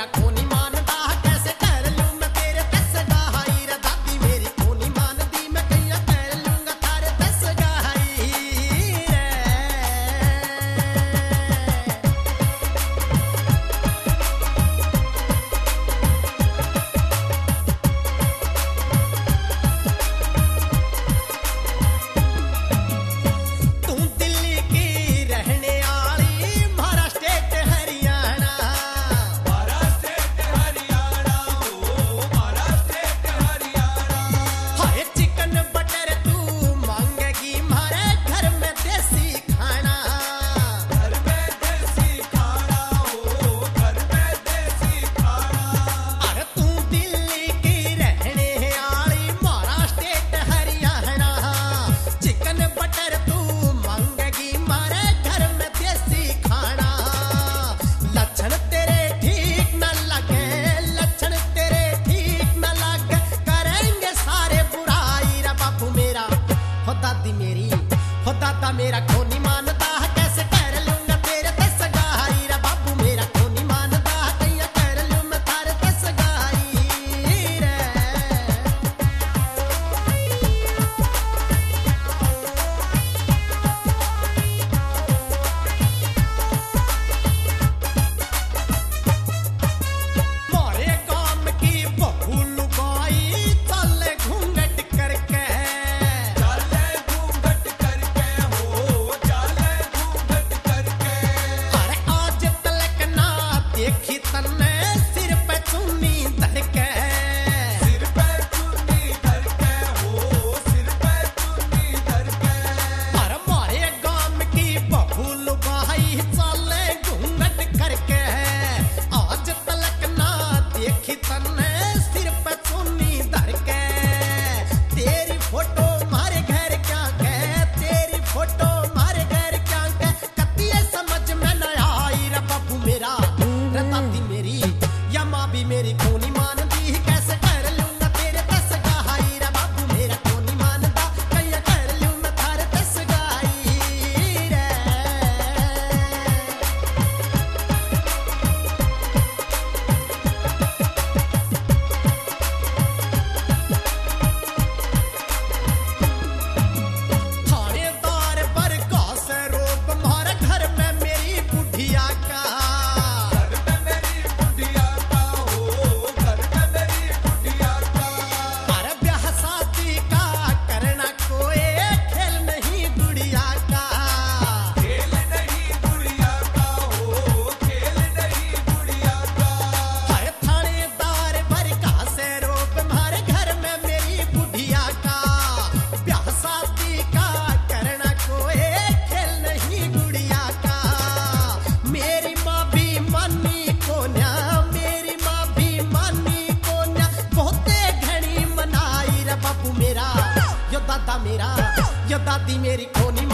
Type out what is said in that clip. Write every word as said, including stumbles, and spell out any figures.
मेरा कोनी मानदा कैसे कर लूं मैं तेरे दस गाई रे दादी मेरी कोनी मानदी मैं कैया कर लूंगा थारे दस गाई रे। तू दिल्ली की रहने वाली म्हारा स्टेट हरियाणा हमारा स्टेट हरियाणा हो हमारा स्टेट हरियाणा। हाय चिकन बटर तू मांगेगी म्हारे घर में देसी खाना। घर में देसी खाना हो घर में देसी खाना। अरे तू दिल्ली की रहने वाली म्हारा स्टेट हरियाणा चिकन बटर तू मांगेगी म्हारे घर में देसी खाना। लक्षण तेरे ठीक न लगे लक्षण तेरे ठीक न लगे करेंगे सारे बुराई रे बापू मेरा हो दादी मेरी हो दादा मेरा कोनी मानता कैसे कर लूंगा तेरे दस गाई रे बापू मेरा कोनी मानता कैया कर लूं मैं थारे दस गाई रे। मोरे काम की बहू लुगाई चले घूंघट करके चाले घूंघट करके हो चाले घूंघट करके। अरे आज तलक ना देखी तन्ने सिर पे चुन्नी धड़के। सिर पे चुन्नी धर के हो सिर पे चुन्नी धर के। अरे मारे गाम की बहू लुगाई चले घूंघट करके आज तलक ना देखी तन्ने सिर पे चुन्नी धड़के। तेरी फोटो मारे घर क्या के तेरी फोटो मारे घर क्या के कतिये समझ में न आई रे बाबू मेरा रे दादी मेरी या माँ भी मेरी कोनी मानदी कैसे कर लूंगा तेरे दस गाई रे बाबू मेरा कोनी मानदा कैया कर लूं मैं थारे दस गाई रे। थानेदार पर घास रोप म्हारे घर में मेरी बुढ़िया का। घर में मेरी बुढ़िया का हो घर में मेरी बुढ़िया का। अरे ब्याह शादी का करना कोई खेल नहीं गुड़िया का। खेल नहीं बुढ़िया का हो खेल नहीं बुढ़िया का। हर थानेदार पर घास रोप म्हारे घर में मेरी बुढ़िया का। ब्याह शादी का करना कोई खेल नहीं गुड़िया का। मेरी माँ भी मानी को न्या मेरी माँ भी मानी को न्या बहुते घनी मनाई रे बापू मेरा यो दादा मेरा यो दादी मेरी कोनी